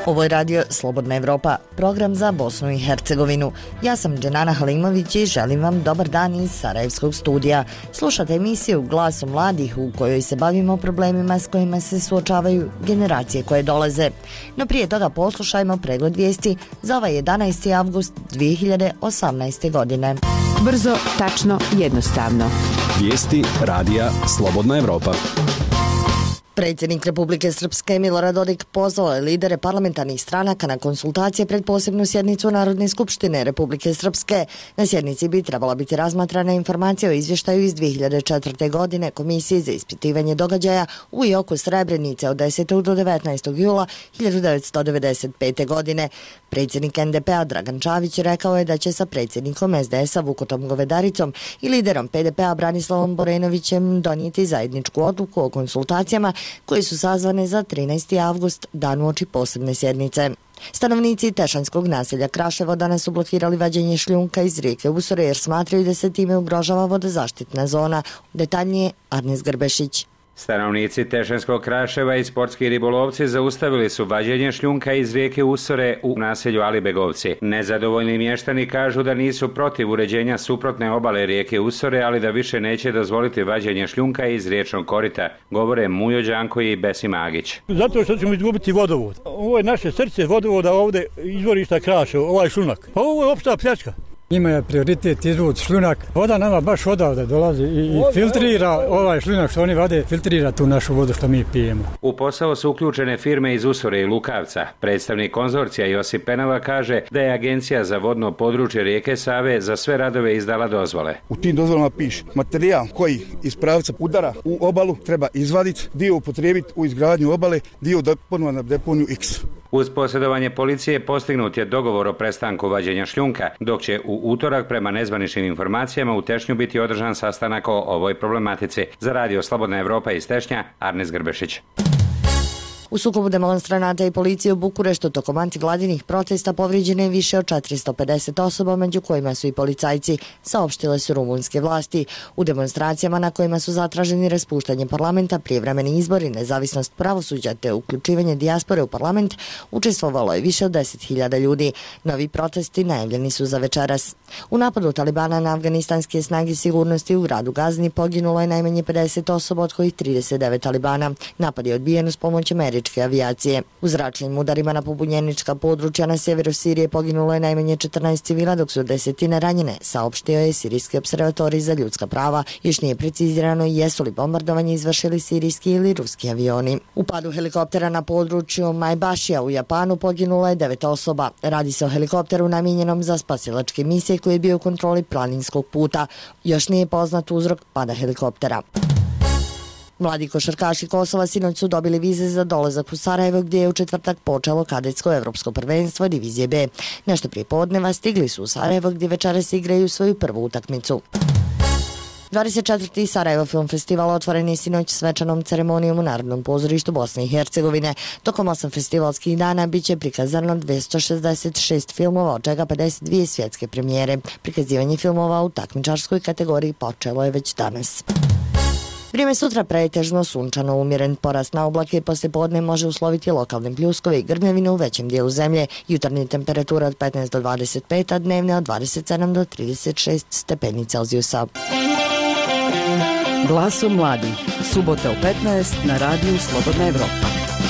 Ovo je radio Slobodna Evropa, program za Bosnu i Hercegovinu. Ja sam Dženana Halimović i želim vam dobar dan iz Sarajevskog studija. Slušate emisiju Glasom mladih u kojoj se bavimo problemima s kojima se suočavaju generacije koje dolaze. No prije toga poslušajmo pregled vijesti za ovaj 11. avgust 2018. godine. Brzo, tačno, jednostavno. Vijesti radija Slobodna Evropa. Predsjednik Republike Srpske Milorad Dodik pozvao je lidere parlamentarnih stranaka na konsultacije pred posebnu sjednicu Narodne skupštine Republike Srpske. Na sjednici bi trebala biti razmatrana informacija o izvještaju iz 2004. godine Komisije za ispitivanje događaja u i oko Srebrenice od 10. do 19. jula 1995. godine. Predsjednik NDP-a Dragan Čavić rekao je da će sa predsjednikom SDS-a Vukotom Govedaricom i liderom PDP-a Branislavom Borenovićem donijeti zajedničku odluku o konsultacijama koje su sazvane za 13. avgust, dan uoči posebne sjednice. Stanovnici Tešanskog naselja Kraševo danas su blokirali vađenje šljunka iz rijeke Usore jer smatraju da se time ugrožava vodozaštitna zona. Detaljnije Arnes Grbešić. Stanovnici Tešanskog Kraševa i sportski ribolovci zaustavili su vađenje šljunka iz rijeke Usore u naselju Alibegovci. Nezadovoljni mještani kažu da nisu protiv uređenja suprotne obale rijeke Usore, ali da više neće dozvoliti vađenje šljunka iz riječnog korita, govore Mujo Đanko i Besi Magić. Zato što ćemo izgubiti vodovod. Ovo je naše srce vodovoda, ovdje izvorišta Kraševo, ovaj šljunak. Pa ovo je opšta pljačka. Njima je prioritet izvući šljunak. Voda nama baš odavde dolazi i filtrira ovaj šljunak što oni vade, filtrira tu našu vodu što mi pijemo. U posao su uključene firme iz Usore i Lukavca. Predstavnik konzorcija Josip Penava kaže da je Agencija za vodno područje rijeke Save za sve radove izdala dozvole. U tim dozvolama piše materijal koji iz pravca udara u obalu treba izvaditi, dio upotrijebiti u izgradnju obale, dio ponovno na deponiju X. Uz posjedovanje policije postignut je dogovor o prestanku vađenja šljunka, dok će u utorak prema nezvaničnim informacijama u Tešnju biti održan sastanak o ovoj problematici. Za radio Slobodna Evropa iz Tešnja, Arnes Grbešić. U sukobu demonstranata i policije u Bukureštu tokom antivladinih protesta povrijeđeno je više od 450 osoba, među kojima su i policajci, saopštile su rumunske vlasti. U demonstracijama na kojima su zatraženi raspuštanje parlamenta, prijevremeni izbori, nezavisnost pravosuđa te uključivanje dijaspore u parlament, učestvovalo je više od 10.000 ljudi. Novi protesti najavljeni su za večeras. U napadu Talibana na afganistanske snage sigurnosti u gradu Gazni poginulo je najmanje 50 osoba, od kojih 39 Talibana. Napad je odbijen uz pomoć američke avijacije. U zračnim udarima na pobunjenička područja na sjeveru Sirije poginulo je najmanje 14 civila, dok su desetine ranjene, saopštio je Sirijski opservatorij za ljudska prava. Još nije precizirano jesu li bombardovanje izvršili sirijski ili ruski avioni. U padu helikoptera na području Majbašija u Japanu poginulo je 9 osoba. Radi se o helikopteru namijenjenom za spasilačke misije koji je bio u kontroli planinskog puta. Još nije poznat uzrok pada helikoptera. Mladi košarkaši Kosova sinoć su dobili vize za dolazak u Sarajevo, gdje je u četvrtak počelo kadetsko evropsko prvenstvo divizije B. Nešto prije podneva stigli su u Sarajevo, gdje večeras igraju svoju prvu utakmicu. 24. Sarajevo Film Festival otvoren je sinoć svečanom ceremonijom u Narodnom pozorištu Bosne i Hercegovine. Tokom 8 festivalskih dana bit će prikazano 266 filmova, od čega 52 svjetske premijere. Prikazivanje filmova u takmičarskoj kategoriji počelo je već danas. Vrijeme sutra pretežno sunčano, umjeren porast na oblake, poslije podne može usloviti lokalne pljuskove i grmljavine u većem dijelu zemlje. Jutarnje temperatura od 15 do 25, a dnevne od 27 do 36 stepeni Celzijusa. Glasom mladih. Subota u 15 na radiju Slobodna Evropa.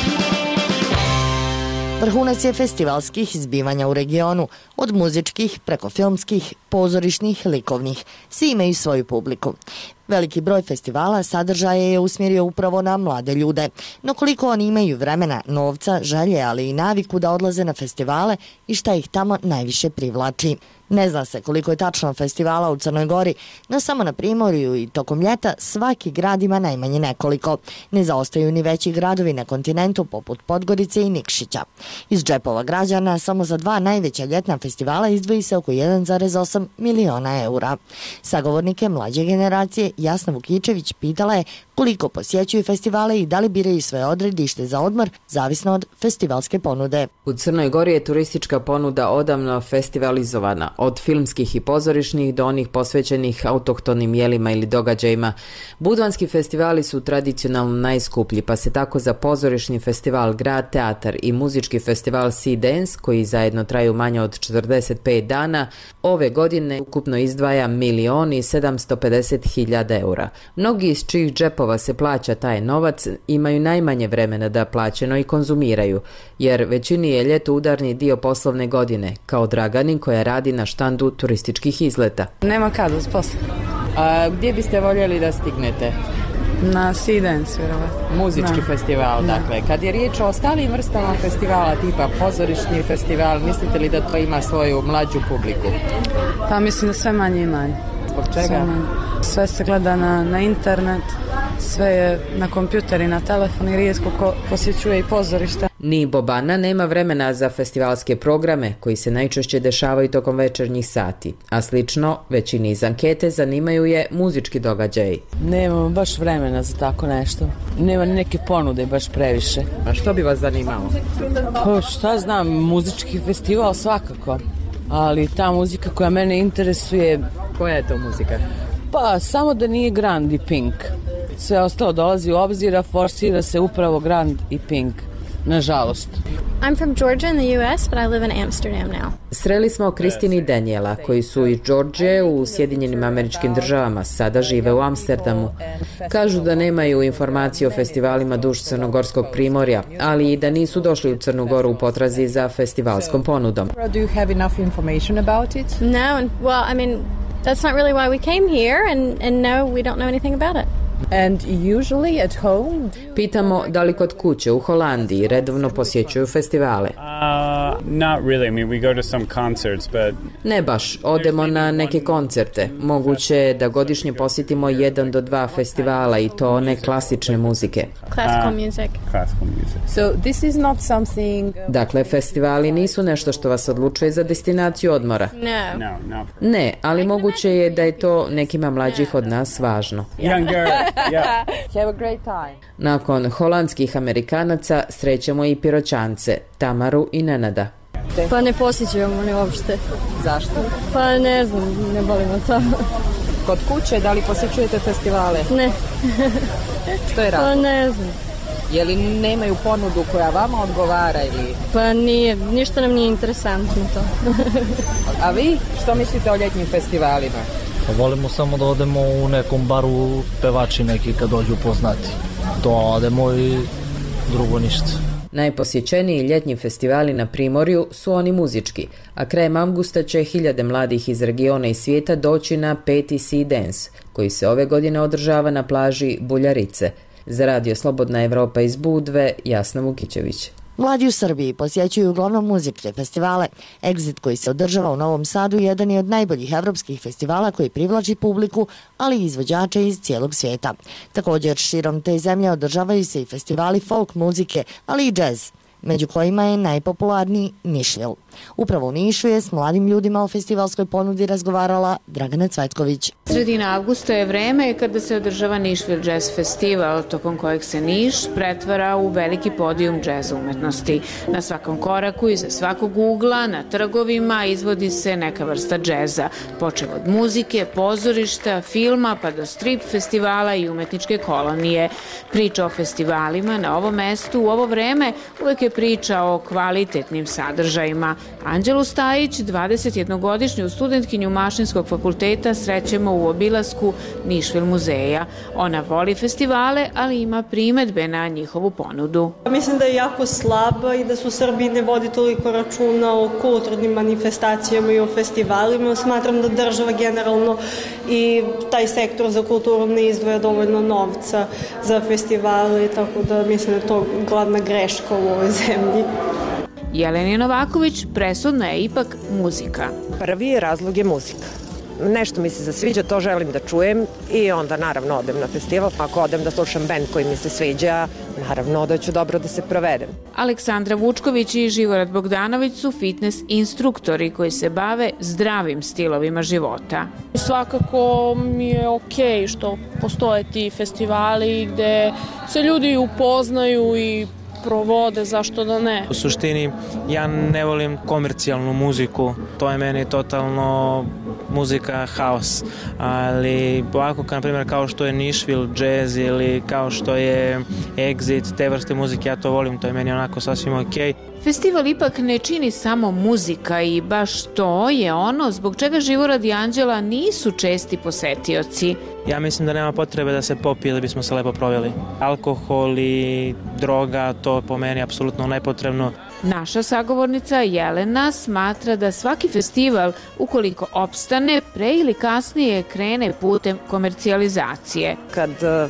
Vrhunac je festivalskih izbivanja u regionu, od muzičkih preko filmskih, pozorišnih, likovnih. Svi imaju svoju publiku. Veliki broj festivala sadržaje je usmjerio upravo na mlade ljude. No koliko oni imaju vremena, novca, želje, ali i naviku da odlaze na festivale i šta ih tamo najviše privlači. Ne zna se koliko je tačno festivala u Crnoj Gori, no samo na Primorju i tokom ljeta svaki grad ima najmanje nekoliko. Ne zaostaju ni veći gradovi na kontinentu poput Podgorice i Nikšića. Iz džepova građana samo za 2 najveća ljetna festivala izdvoji se oko 1,8 miliona eura. Sagovornike mlađe generacije Jasna Vukičević pitala je Koliko posjećuju festivale i da li biraju svoje odredište za odmor, zavisno od festivalske ponude. U Crnoj Gori je turistička ponuda odavno festivalizovana, od filmskih i pozorišnih do onih posvećenih autohtonim jelima ili događajima. Budvanski festivali su tradicionalno najskuplji, pa se tako za pozorišni festival Grad Teatar i muzički festival Sea Dance, koji zajedno traju manje od 45 dana, ove godine ukupno izdvaja 1.750.000 eura. Mnogi iz čijih džepova se plaća taj novac imaju najmanje vremena da plaćeno i konzumiraju, jer većini je ljeto udarni dio poslovne godine, kao Dragani koja radi na štandu turističkih izleta. Nema kada s posla. A gdje biste voljeli da stignete? Na Sea Dance, vjerovatno. Muzički festival, dakle. Kad je riječ o ostalim vrstama festivala, tipa pozorišni festival, mislite li da to ima svoju mlađu publiku? Pa mislim da sve manje i manje. Zbog čega? Sve se gleda na internet, sve je na kompjuter i na telefon i rijetko ko posjećuje i pozorišta. Ni Bobana nema vremena za festivalske programe koji se najčešće dešavaju tokom večernjih sati, a slično većini iz ankete zanimaju je muzički događaji. Nemamo baš vremena za tako nešto. Nema ni neke ponude baš previše. A što bi vas zanimalo? Pa šta znam, muzički festival svakako, ali ta muzika koja mene interesuje... Koja je to muzika? Pa samo da nije Grand i Pink. Sve ostalo dolazi u obzir, a forsira se upravo Grand i Pink. Nažalost. I'm from Georgia in the US, but I live in Amsterdam now. Sreli smo Kristini i Daniela, koji su iz Georgije u Sjedinjenim Američkim Državama, sada žive u Amsterdamu. Kažu da nemaju informacije o festivalima duž crnogorskog primorja, ali i da nisu došli u Crnu Goru u potrazi za festivalskom ponudom. Do you have enough information about it? No, well, I mean, that's not really why we came here, and no, we don't know anything about it. And usually at home? Pitamo da li kod kuće u Holandiji redovno posjećuju festivale. Not really. I mean, we go to some concerts, but... Ne baš, odemo na neke koncerte. Moguće je da godišnje posjetimo 1 do 2 festivala i to one klasične muzike. Classical music. Classical music. So this is not something... Dakle, festivali nisu nešto što vas odlučuje za destinaciju odmora. No. Ne, ali moguće je da je to nekima mlađih od nas važno. Younger. Yeah. Have a great time. Nakon holandskih Amerikanaca srećemo i Piroćance, Tamaru i Nenada. Pa ne posjećujemo ne uopšte. Zašto? Pa ne znam, ne volimo to. Kod kuće, da li posjećujete festivale? Ne. Što je razlog? Pa ne znam. Je li nemaju ponudu koja vama odgovara ili... Pa nije, ništa nam nije interesantno to. A vi, što mislite o ljetnim festivalima? Pa volimo samo da odemo u nekom baru, pevači neki kad dođu poznati. To odemo i drugo ništa. Najposjećeniji ljetnji festivali na Primorju su oni muzički, a krajem avgusta će 1000 mladih iz regiona i svijeta doći na 5. Sea Dance, koji se ove godine održava na plaži Buljarice. Za Radio Slobodna Evropa iz Budve, Jasna Vukićević. Mladi u Srbiji posjećuju uglavnom muzičke festivale. Exit koji se održava u Novom Sadu jedan je od najboljih evropskih festivala koji privlači publiku, ali i izvođače iz cijelog svijeta. Također širom te zemlje održavaju se i festivali folk muzike, ali i džez, među kojima je najpopularniji Nišvil. Upravo u Nišu je s mladim ljudima o festivalskoj ponudi razgovarala Dragana Cvetković. Sredina avgusta je vreme kada se održava Nišvil Jazz Festival, tokom kojeg se Niš pretvara u veliki podijum džeza umetnosti. Na svakom koraku i za svakog ugla, na trgovima izvodi se neka vrsta džeza, počev od muzike, pozorišta, filma pa do strip festivala i umetničke kolonije. Priča o festivalima na ovom mestu u ovo vreme uvek je priča o kvalitetnim sadržajima. Anđelu Stajić, 21-godišnju studentkinju Mašinskog fakulteta, srećemo u obilasku Nišvil muzeja. Ona voli festivale, ali ima primedbe na njihovu ponudu. Mislim da je jako slaba i da su Srbiji ne vodi toliko računa o kulturnim manifestacijama i o festivalima. Smatram da država generalno i taj sektor za kulturu ne izdvaja dovoljno novca za festivale, tako da mislim da je to glavna greška u ovoj zemlji. Jelena Novaković, presudna je ipak muzika. Prvi razlog je muzika. nešto mi se zasviđa, to želim da čujem i onda naravno odem na festival. Ako odem da slušam bend koji mi se sviđa, naravno da ću dobro da se provedem. Aleksandra Vučković i Živorad Bogdanović su fitness instruktori koji se bave zdravim stilovima života. Svakako mi je okej što postoje ti festivali gde se ljudi upoznaju i provode, zašto da ne. U suštini ja ne volim komercijalnu muziku, to je meni totalno muzika haos, ali ovako na primjer kao što je Nashville jazz ili kao što je Exit, te vrste muzike ja to volim, to je meni onako sasvim okej. Festival ipak ne čini samo muzika i baš to je ono zbog čega Živorad i Anđela nisu česti posetioci. Ja mislim da nema potrebe da se popije da bismo se lepo proveli. Alkohol i droga, to po meni je apsolutno nepotrebno. Naša sagovornica Jelena smatra da svaki festival, ukoliko opstane, pre ili kasnije krene putem komercijalizacije. Kad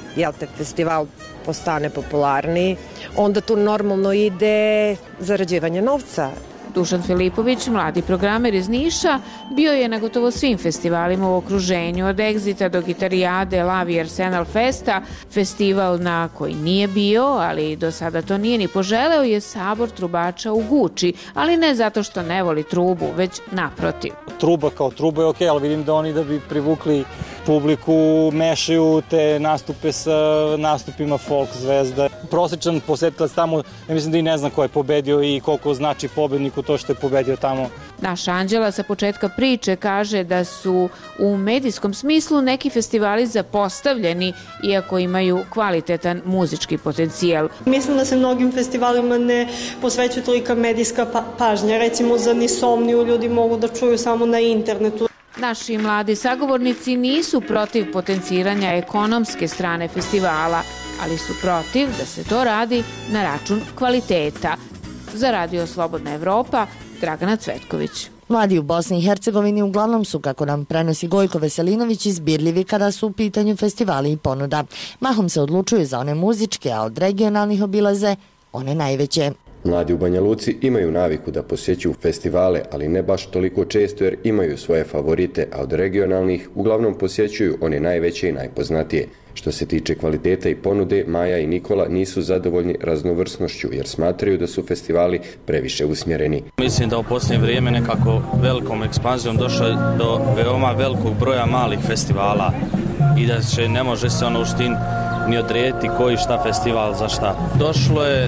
festival postane popularniji, onda tu normalno ide zarađivanje novca. Dušan Filipović, mladi programer iz Niša, bio je na gotovo svim festivalima u okruženju, od Exita do Gitarijade, Lavi Arsenal Festa. Festival na koji nije bio, ali do sada to nije ni poželeo, je Sabor trubača u Guči, ali ne zato što ne voli trubu, već naprotiv. Truba kao truba je okej, ali vidim da oni da bi privukli publiku mešaju te nastupe sa nastupima folk zvezda. Prosječan posetilac tamo, ja mislim da i ne zna ko je pobedio i koliko znači pobedniku to što je pobedio tamo. Naša Anđela sa početka priče kaže da su u medijskom smislu neki festivali zapostavljeni, iako imaju kvalitetan muzički potencijal. Mislim da se mnogim festivalima ne posvećuje tolika medijska pažnja. Recimo za Nisomniju ljudi mogu da čuju samo na internetu. Naši mladi sagovornici nisu protiv potenciranja ekonomske strane festivala, ali su protiv da se to radi na račun kvaliteta. Za Radio Slobodna Evropa, Dragana Cvetković. Mladi u Bosni i Hercegovini uglavnom su, kako nam prenosi Gojko Veselinović, izbirljivi kada su u pitanju festivali i ponuda. Mahom se odlučuju za one muzičke, a od regionalnih obilaze one najveće. Mladi u Banja Luci imaju naviku da posjećuju festivale, ali ne baš toliko često jer imaju svoje favorite, a od regionalnih uglavnom posjećuju one najveće i najpoznatije. Što se tiče kvaliteta i ponude, Maja i Nikola nisu zadovoljni raznovrsnošću jer smatraju da su festivali previše usmjereni. Mislim da u posljednje vrijeme nekako velikom ekspanzijom došlo je do veoma velikog broja malih festivala i da ne može se u suštini ni odrediti koji šta festival za šta. Došlo je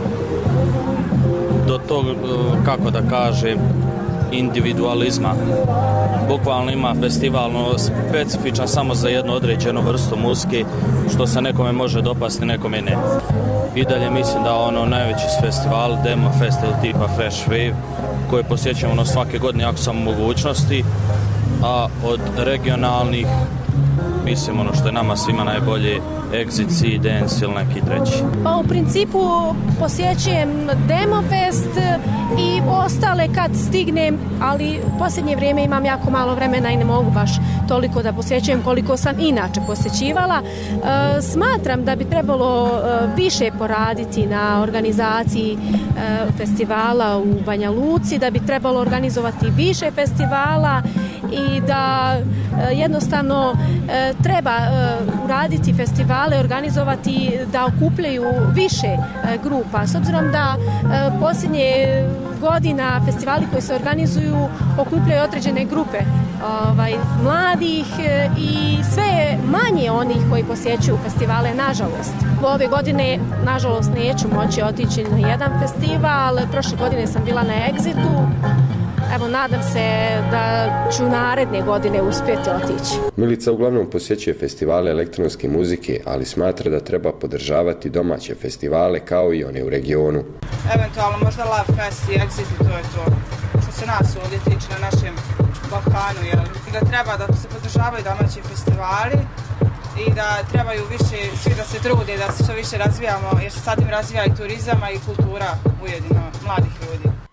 do tog, kako da kažem, individualizma. Bukvalno ima festivalno specifičan samo za jednu određenu vrstu muzike, što se nekome može dopasti, nekome ne. I dalje mislim da najveći festival, Demo Festival tipa Fresh Wave, koje posjećamo svake godine ako sam u mogućnosti, a od regionalnih mislim što je nama svima najbolje, Exit, Sea Dance ili neki treći. Pa u principu posjećujem Demofest i ostale kad stignem, ali u posljednje vrijeme imam jako malo vremena i ne mogu baš toliko da posjećujem koliko sam inače posjećivala. Smatram da bi trebalo više poraditi na organizaciji festivala u Banja Luci, da bi trebalo organizovati više festivala i da jednostavno treba uraditi festivale, organizovati da okupljaju više grupa. S obzirom da posljednje godina festivali koji se organizuju okupljaju određene grupe mladih i sve je manje onih koji posjećuju festivale, nažalost. Ove godine, nažalost, neću moći otići na jedan festival. Prošle godine sam bila na Exitu. Evo, nadam se da ću naredne godine uspjeti otići. Milica uglavnom posjećuje festivale elektronske muzike, ali smatra da treba podržavati domaće festivale kao i one u regionu. Eventualno možda Love Fest i Exit i to je to. Što se nas ovdje tiče na našem Balkanu, i da treba da se podržavaju domaći festivali i da trebaju više svi da se trude, da se što više razvijamo, jer se sad im razvija i turizam i kultura ujedino mladih ljudi.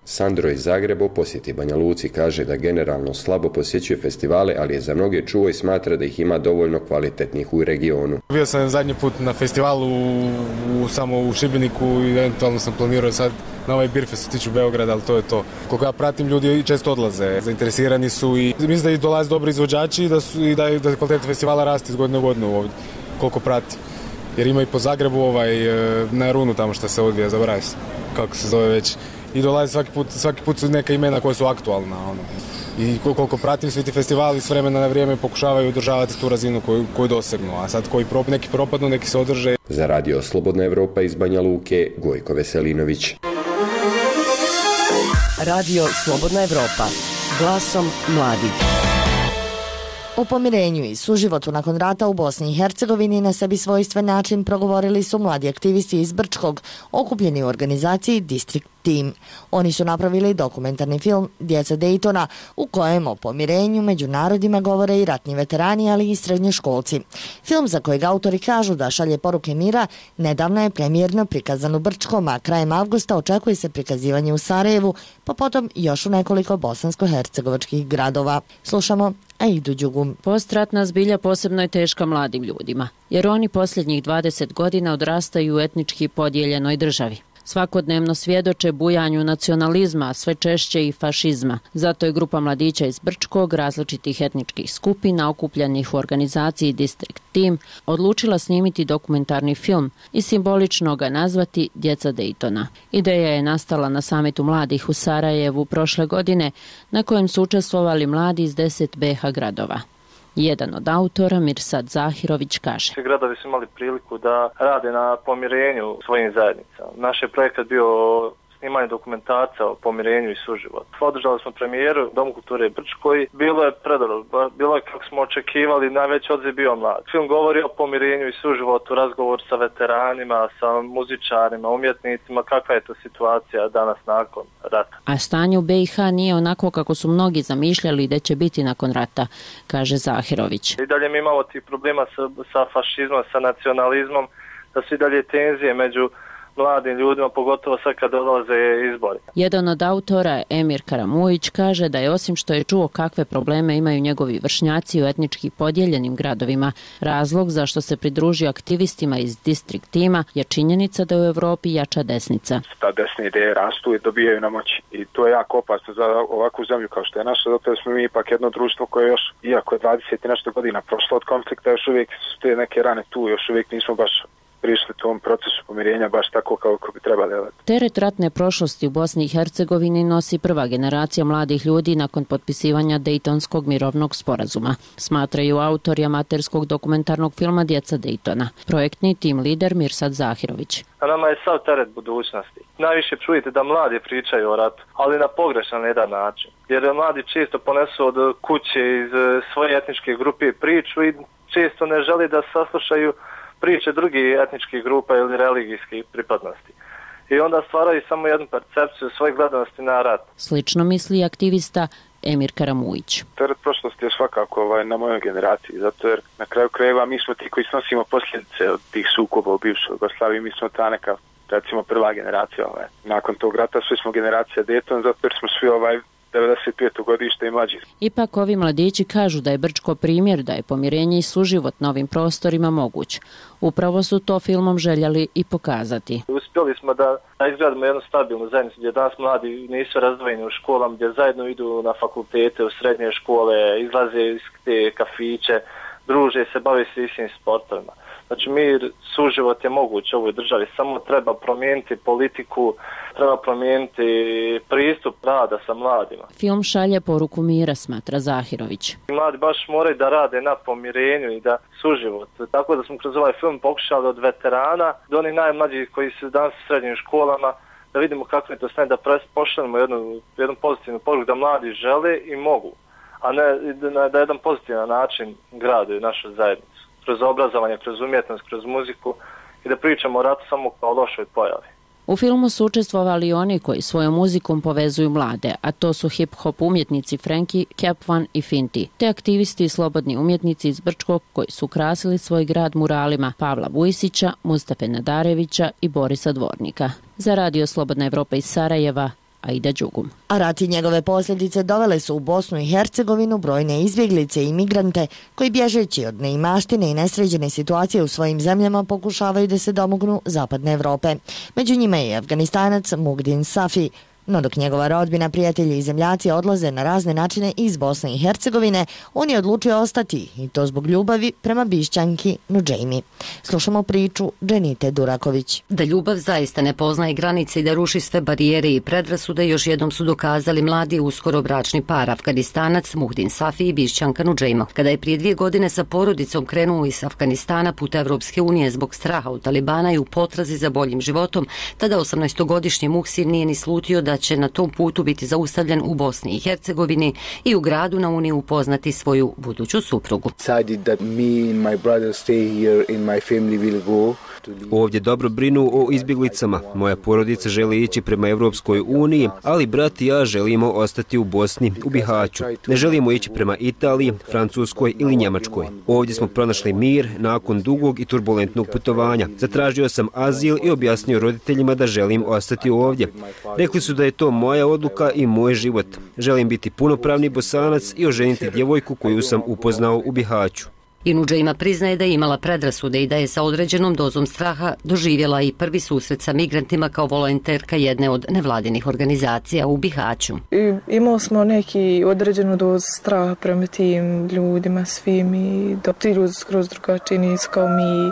Sandro iz Zagreba u posjeti Banja Luci kaže da generalno slabo posjećuje festivale, ali je za mnoge čuo i smatra da ih ima dovoljno kvalitetnih u regionu. Bio sam zadnji put na festivalu samo u Šibeniku i eventualno sam planirao sad na ovaj Beerfest u tiču Beograda, ali to je to. Koliko ja pratim, ljudi često odlaze, zainteresirani su i mislim da i dolaze dobri izvođači i da kvalitet festivala raste iz godine u godinu ovdje, koliko prati. Jer ima i po Zagrebu na Runu tamo što se odvija, zaboravim se kako se zove već. I dolaze svaki put su neka imena koja su aktualna. I koliko pratim, svi ti festivali s vremena na vrijeme pokušavaju održavati tu razinu koju dosegnu, a sad neki propadnu, neki se održe. Za Radio Slobodna Evropa iz Banja Luke, Gojko Veselinović. Radio Slobodna Evropa, glasom mladih. O pomirenju i suživotu nakon rata u Bosni i Hercegovini na sebi svojstven način progovorili su mladi aktivisti iz Brčkog, okupljeni u organizaciji District Team. Oni su napravili dokumentarni film Djeca Daytona, u kojem o pomirenju među narodima govore i ratni veterani, ali i srednjoškolci. Film, za kojeg autori kažu da šalje poruke mira, nedavno je premijerno prikazan u Brčkom, a krajem avgusta očekuje se prikazivanje u Sarajevu, pa potom još u nekoliko bosansko-hercegovačkih gradova. Slušamo Aidu Đugum. Postratna zbilja posebno je teška mladim ljudima, jer oni posljednjih 20 godina odrastaju u etnički podijeljenoj državi. Svakodnevno svjedoče bujanju nacionalizma, a sve češće i fašizma. Zato je grupa mladića iz Brčkog, različitih etničkih skupina, okupljenih u organizaciji District Team, odlučila snimiti dokumentarni film i simbolično ga nazvati Djeca Daytona. Ideja je nastala na samitu mladih u Sarajevu prošle godine, na kojem su učestvovali mladi iz 10 BiH gradova. Jedan od autora, Mirsad Zahirović, kaže: Svi gradovi su imali priliku da rade na pomirenju svojim zajednicama. Naš je projekat bio snimanje dokumentarca o pomirenju i suživotu. Održali smo premijeru u Domu kulture Brčkoj. Bilo je predobro, bilo je kako smo očekivali, najveći odziv bio mlad. Film govori o pomirenju i suživotu, razgovor sa veteranima, sa muzičarima, umjetnicima, kakva je to situacija danas nakon rata. A stanje u BiH nije onako kako su mnogi zamišljali da će biti nakon rata, kaže Zahirović. I dalje mi imamo tih problema sa fašizmom, sa nacionalizmom, da su i dalje tenzije među mladim ljudima, pogotovo sad kad dolaze izbori. Jedan od autora, Emir Karamujić, kaže da je osim što je čuo kakve probleme imaju njegovi vršnjaci u etnički podijeljenim gradovima, razlog zašto se pridružio aktivistima iz District Teama je činjenica da u Evropi jača desnica. Ta desne ideje rastu i dobijaju na moći. I to je jako opasno za ovakvu zemlju kao što je naša, zato smo mi ipak jedno društvo koje još, iako je 20 i nešto godina prošlo od konflikta, još uvijek su te neke rane tu, još uvijek nismo baš prišli tom procesu pomirenja baš tako kako bi trebali. Teret ratne prošlosti u Bosni i Hercegovini nosi prva generacija mladih ljudi nakon potpisivanja Dejtonskog mirovnog sporazuma, smatraju autori amaterskog dokumentarnog filma Djeca Daytona, projektni tim lider Mirsad Zahirović. A nama je sav teret budućnosti. Najviše čujete da mladi pričaju o ratu, ali na pogrešan jedan način. Jer mladi često ponesu od kuće iz svoje etničke grupe priču i često ne želi da saslušaju priče drugih etničkih grupa ili religijskih pripadnosti. I onda stvaraju samo jednu percepciju svoje gledanosti na rat. Slično misli aktivista Emir Karamujić. Teret prošlosti je svakako na mojoj generaciji, zato jer na kraju krajeva mi smo ti koji snosimo posljedice od tih sukoba u bivšoj Jugoslaviji, mi smo ta neka, recimo, prva generacija. Nakon tog rata svi smo generacija Dayton, zato jer smo svi 95. godište i mlađi. Ipak ovi mladići kažu da je Brčko primjer da je pomirenje i suživot na ovim prostorima moguć. Upravo su to filmom željeli i pokazati. Uspjeli smo da izgradimo jednu stabilnu zajednicu gdje danas mladi nisu razdvojeni u školama, gdje zajedno idu na fakultete, u srednje škole, izlaze iz te kafiće, druže se, bave se istim sportovima. Znači mir, suživot je moguć u ovoj državi, samo treba promijeniti politiku, treba promijeniti pristup rada sa mladima. Film šalje poruku mira, smatra Zahirović. Mladi baš moraju da rade na pomirenju i da suživot. Tako da smo kroz ovaj film pokušali od veterana do onih najmlađih koji su danas u srednjim školama, da vidimo kako je to stanje, da pošaljemo jednu pozitivnu poruku da mladi žele i mogu, a ne da jedan pozitivan način grade našu zajednicu. Kroz obrazovanje, kroz umjetnost, kroz muziku i da pričamo o ratu samo kao lošoj pojavi. U filmu su učestvovali oni koji svojom muzikom povezuju mlade, a to su hip-hop umjetnici Frenki, Capvan i Finti, te aktivisti i slobodni umjetnici iz Brčkog koji su ukrasili svoj grad muralima Pavla Vujsića, Mustafe Nadarevića i Borisa Dvornika. Za Radio Slobodna Evropa iz Sarajeva, Aida Đugum. A rat i njegove posljedice dovele su u Bosnu i Hercegovinu brojne izbjeglice i imigrante koji bježeći od neimaštine i nesređene situacije u svojim zemljama pokušavaju da se domognu zapadne Evrope. Među njima je i Afganistanac Mugdin Safi. No dok njegova rodbina, prijatelji i zemljaci odlaze na razne načine iz Bosne i Hercegovine, on je odlučio ostati i to zbog ljubavi prema Bišćanki Nudžejmi. Slušamo priču Dženite Duraković. Da ljubav zaista ne poznaje granice i da ruši sve barijere i predrasude još jednom su dokazali mladi uskoro bračni par Afganistanac Muhdin Safi i Bišćanka Nudžejma. Kada je prije 2 godine sa porodicom krenuo iz Afganistana put Evropske unije zbog straha od Talibana i u potrazi za boljim životom, tada 18-godišnji Muhsin nije ni slutio da će na tom putu biti zaustavljen u Bosni i Hercegovini i u gradu na Uniji upoznati svoju buduću suprugu. Ovdje dobro brinu o izbjeglicama. Moja porodica želi ići prema Evropskoj uniji, ali brat i ja želimo ostati u Bosni, u Bihaću. Ne želimo ići prema Italiji, Francuskoj ili Njemačkoj. Ovdje smo pronašli mir nakon dugog i turbulentnog putovanja. Zatražio sam azil i objasnio roditeljima da želim ostati ovdje. Rekli su da je to moja odluka i moj život. Želim biti punopravni Bosanac i oženiti djevojku koju sam upoznao u Bihaću. I Nudžejma priznaje da je imala predrasude i da je sa određenom dozom straha doživjela i prvi susret sa migrantima kao volonterka jedne od nevladinih organizacija u Bihaću. Imali smo neki određenu dozu straha prema tim ljudima svim i da ti ljudi skroz drugačiji nisu kao mi.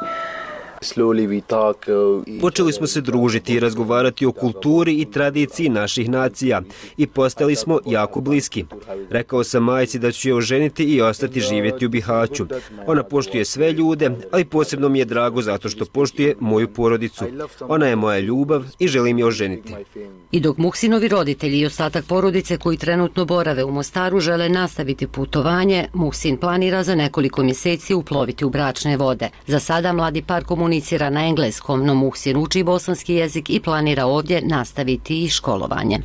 Počeli smo se družiti i razgovarati o kulturi i tradiciji naših nacija i postali smo jako bliski. Rekao sam majci da ću je oženiti i ostati živjeti u Bihaću. Ona poštuje sve ljude, ali posebno mi je drago zato što poštuje moju porodicu. Ona je moja ljubav i želim je oženiti. I dok Muhsinovi roditelji i ostatak porodice koji trenutno borave u Mostaru žele nastaviti putovanje, Muhsin planira za nekoliko mjeseci uploviti u bračne vode. Za sada mladi par komunicira na engleskom, no Muhsin uči bosanski jezik i planira ovdje nastaviti i školovanje.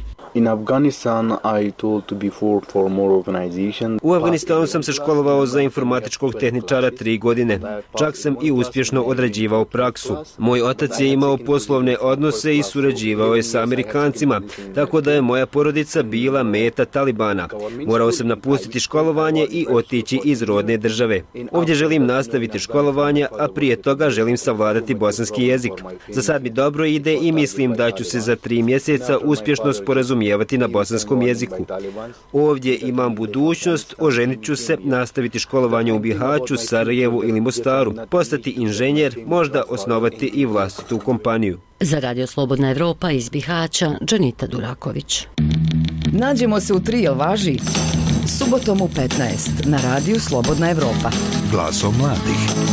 U Afganistanu sam se školovao za informatičkog tehničara 3 godine. Čak sam i uspješno odrađivao praksu. Moj otac je imao poslovne odnose i surađivao je sa Amerikancima, tako da je moja porodica bila meta Talibana. Morao sam napustiti školovanje i otići iz rodne države. Ovdje želim nastaviti školovanje, a prije toga želim savladati bosanski jezik. Za sad mi dobro ide i mislim da ću se za 3 mjeseca uspješno sporazumjeti na bosanskom jeziku. Ovdje imam budućnost, oženit ću se, nastaviti školovanje u Bihaću, Sarajevu ili Mostaru, postati inženjer, možda osnovati i vlastitu kompaniju. Za Radio Slobodna Evropa iz Bihaća, Dženita Duraković. Nađemo se u Trio važi subotom u 15 na Radiju Slobodna Evropa. Glasom mladih.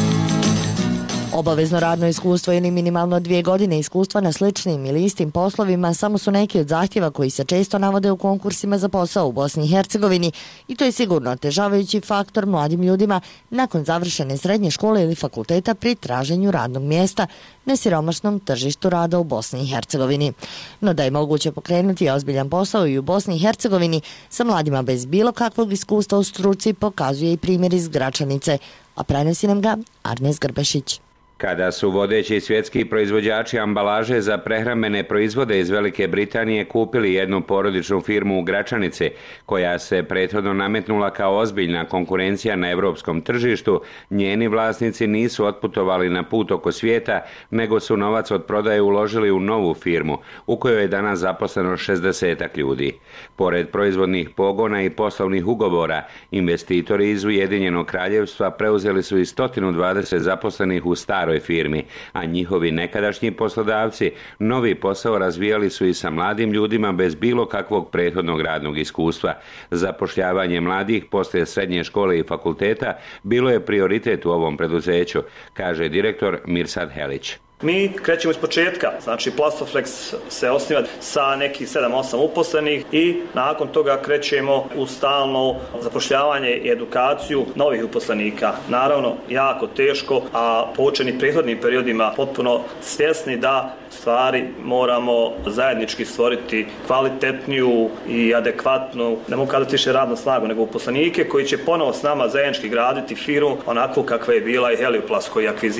Obavezno radno iskustvo ili minimalno 2 godine iskustva na sličnim ili istim poslovima samo su neki od zahtjeva koji se često navode u konkursima za posao u Bosni i Hercegovini i to je sigurno otežavajući faktor mladim ljudima nakon završene srednje škole ili fakulteta pri traženju radnog mjesta na siromašnom tržištu rada u Bosni i Hercegovini. No da je moguće pokrenuti ozbiljan posao i u Bosni i Hercegovini sa mladima bez bilo kakvog iskustva u struci pokazuje i primjer iz Gračanice, a prenosi nam ga Arnes Grbešić. Kada su vodeći svjetski proizvođači ambalaže za prehrambene proizvode iz Velike Britanije kupili jednu porodičnu firmu u Gračanici, koja se prethodno nametnula kao ozbiljna konkurencija na evropskom tržištu, njeni vlasnici nisu otputovali na put oko svijeta, nego su novac od prodaje uložili u novu firmu, u kojoj je danas zaposleno 60 ljudi. Pored proizvodnih pogona i poslovnih ugovora, investitori iz Ujedinjenog Kraljevstva preuzeli su i 120 zaposlenih u staroj firmi, a njihovi nekadašnji poslodavci novi posao razvijali su i sa mladim ljudima bez bilo kakvog prethodnog radnog iskustva. Zapošljavanje mladih poslije srednje škole i fakulteta bilo je prioritet u ovom preduzeću, kaže direktor Mirsad Helić. Mi krećemo iz početka, znači Plastoflex se osniva sa nekih 7-8 uposlenih i nakon toga krećemo u stalno zapošljavanje i edukaciju novih uposlenika. Naravno, jako teško, a poučeni prethodnim periodima potpuno svjesni da stvari moramo zajednički stvoriti kvalitetniju i adekvatnu, ne mogu kazati više radnu snagu, nego uposlenike koji će ponovo s nama zajednički graditi firmu onako kakva je bila i Helioplast koji je akviziran.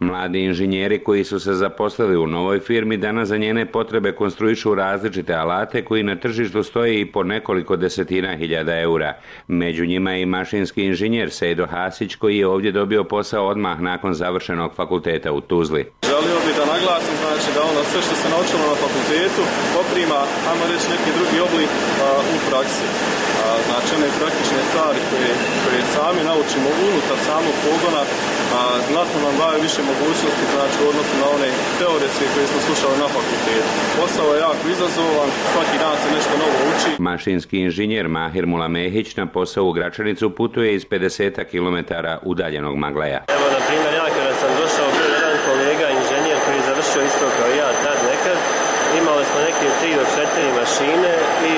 Mladi inženjeri koji su se zaposlili u novoj firmi danas za njene potrebe konstruišu različite alate koji na tržištu stoje i po nekoliko desetina hiljada eura. Među njima je i mašinski inženjer Sejdo Hasić koji je ovdje dobio posao odmah nakon završenog fakulteta u Tuzli. Želio bih da naglasim da ono sve što se naučilo na fakultetu poprima, ajmo reći, neki drugi oblik u praksi. Znači one praktične stvari koje sami naučimo unutar samog pogona, znatno nam daje više mogućnosti, znači u odnosu na one teoretske koje smo slušali na fakultetu. Posao je jako izazovan, svaki dan se nešto novo uči. Mašinski inženjer Mahir Mulamehić na posao u Gračanicu putuje iz 50 km udaljenog Magleja. Evo, na primjer, ja kada sam došao, bio jedan kolega inženjer koji je završio isto kao ja tad nekad. Imali smo neke 3 do 4 mašine i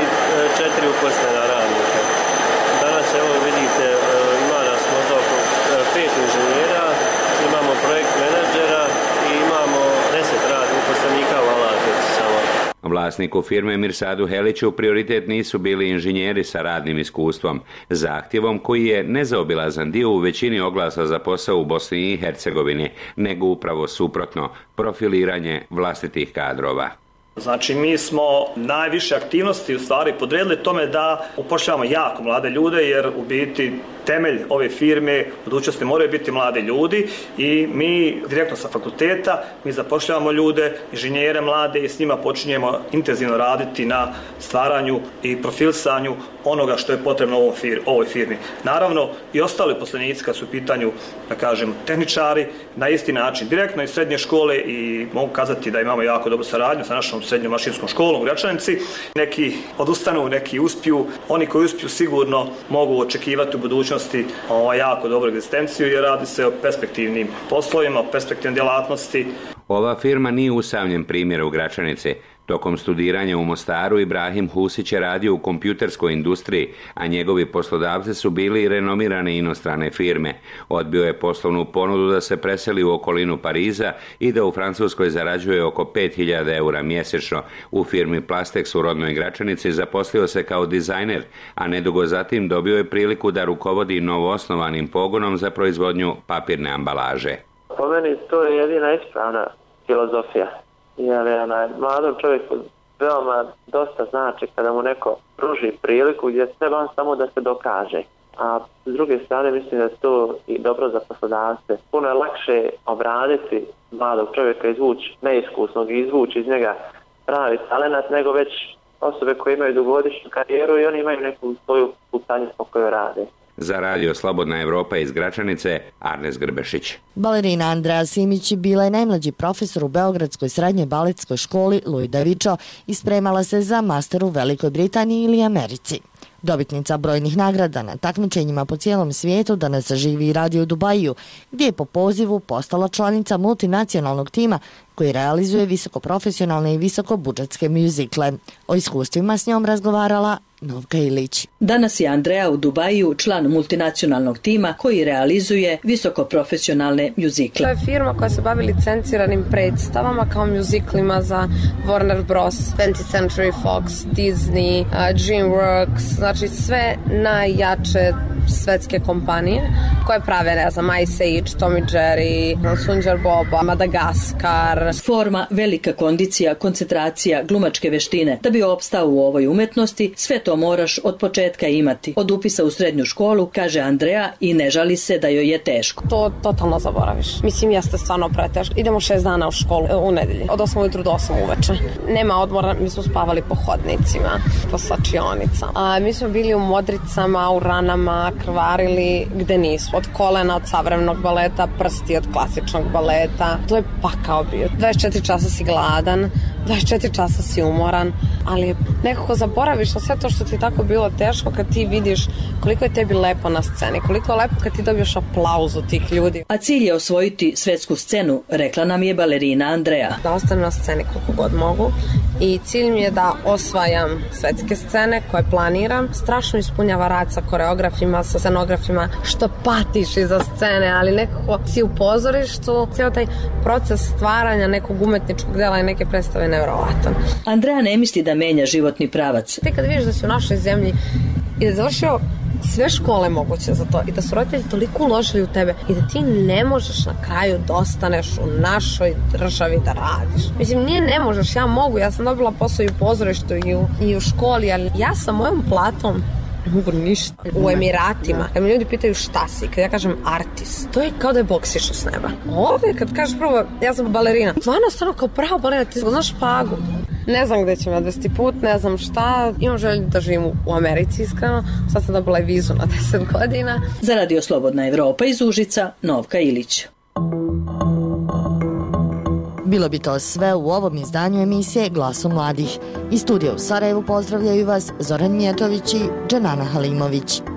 4 uposlena radnika. Danas, evo vidite, ima nas možda oko 5 inženjera, imamo projekt menadžera i imamo 10 radnih uposlenika u Alatnici samo. Vlasniku firme Mirsadu Heliću prioritet nisu bili inženjeri sa radnim iskustvom, zahtjevom koji je nezaobilazan dio u većini oglasa za posao u Bosni i Hercegovini, nego upravo suprotno, profiliranje vlastitih kadrova. Znači, mi smo najviše aktivnosti u stvari podredili tome da upošljavamo jako mlade ljude, jer u biti temelj ove firme u budućnosti moraju biti mladi ljudi i mi direktno sa fakulteta mi zapošljavamo ljude, inženjere mlade i s njima počinjemo intenzivno raditi na stvaranju i profilisanju onoga što je potrebno ovoj firmi. Naravno, i ostali uposlenici kad su u pitanju, da kažem, tehničari, na isti način, direktno iz srednje škole, i mogu kazati da imamo jako dobru saradnju sa našom srednjom mašinskom školom u Gračanici. Neki odustanu, neki uspiju. Oni koji uspiju sigurno mogu očekivati u budućnosti jako dobru egzistenciju, jer radi se o perspektivnim poslovima, o perspektivnim djelatnosti. Ova firma nije usamljen primjer u Gračanici. Tokom studiranja u Mostaru Ibrahim Husić je radio u kompjuterskoj industriji, a njegovi poslodavci su bili renomirane inostrane firme. Odbio je poslovnu ponudu da se preseli u okolinu Pariza i da u Francuskoj zarađuje oko 5.000 eura mjesečno. U firmi Plastex u rodnoj Gračanici zaposlio se kao dizajner, a nedugo zatim dobio je priliku da rukovodi novoosnovanim pogonom za proizvodnju papirne ambalaže. Po meni to je jedina ispravna filozofija. Jer mladom čovjeku veoma dosta znači kada mu neko pruži priliku gdje treba on samo da se dokaže. A s druge strane mislim da je to i dobro za poslodavce. Puno je lakše obraditi mladog čovjeka, izvući neiskusnog i izvući iz njega pravi talenat, nego već osobe koje imaju dugogodišnju karijeru i oni imaju neku svoju putanju po kojoj rade. Za radio Slobodna Evropa iz Gračanice, Arnes Grbešić. Balerina Andreja Simić bila je najmlađi profesor u Beogradskoj srednjoj baletskoj školi Louis Davičo i spremala se za master u Velikoj Britaniji ili Americi. Dobitnica brojnih nagrada na takmičenjima po cijelom svijetu, danas živi i radi u Dubaju, gdje je po pozivu postala članica multinacionalnog tima koji realizuje visokoprofesionalne i visokobudžetske mjuzikle. O iskustvima s njom razgovarala Novka Ilić. Danas je Andreja u Dubaju član multinacionalnog tima koji realizuje visokoprofesionalne mjuzikle. To je firma koja se bavi licenciranim predstavama kao mjuziklima za Warner Bros, 20th Century Fox, Disney, DreamWorks, znači sve najjače svetske kompanije koje prave, ne znam, Ice Age, Tom i Jerry, Sunđer Boba, Madagaskar. Forma, velika kondicija, koncentracija, glumačke veštine. Da bi opstao u ovoj umetnosti, sve to moraš od početka imati. Od upisa u srednju školu, kaže Andreja, i ne žali se da joj je teško. To totalno zaboraviš. Mislim, jeste stvarno preteško. Idemo 6 dana u školu u nedelji. Od 8 ujutru do 8 uveče. Nema odmora, mi smo spavali po hodnicima, po slačionicama. Mi smo bili u modricama, u ranama, krvarili gde nismo. Od kolena, od savremenog baleta, prsti od klasičnog baleta. To je pakao bio. 24 časa si gladan, 24 časa si umoran, ali nekako zaboraviš na sve to što ti tako bilo teško kad ti vidiš koliko je tebi lepo na sceni, koliko je lepo kad ti dobiješ aplauz od tih ljudi. A cilj je osvojiti svetsku scenu, rekla nam je balerina Andreja. Da ostanem na sceni koliko god mogu i cilj mi je da osvajam svetske scene koje planiram. Strašno ispunjava rad sa koreografima, sa scenografima, što patiš iza scene, ali nekako si u pozorištu. Cijel taj proces stvaranja nekog umetničkog dela i neke predstave nevjerovatan. Andreja ne misli da menja životni pravac. Ti kad vidiš da si u našoj zemlji i da završio sve škole moguće za to i da su roditelji toliko uložili u tebe i da ti ne možeš na kraju da ostaneš u našoj državi da radiš. Mislim, nije ne možeš, ja mogu, ja sam dobila posao i u pozorištu i u školi, ali ja sa mojom platom ne mogu ništa. U Emiratima, kad me ljudi pitaju šta si, kad ja kažem artist, to je kao da je Bog sišao s neba. Ovdje, kad kažeš prvo, ja sam balerina, stvarno kao prava balerina, ti znaš špagu. Ne znam gde će me odvesti put, ne znam šta. Imam želju da živim u Americi, iskreno. Sad sam dobila i vizu na 10 godina. Za Radio Slobodna Evropa iz Užica, Novka Ilić. Bilo bi to sve u ovom izdanju emisije Glasu mladih. Iz studija u Sarajevu pozdravljaju vas Zoran Mijetović i Dženana Halimović.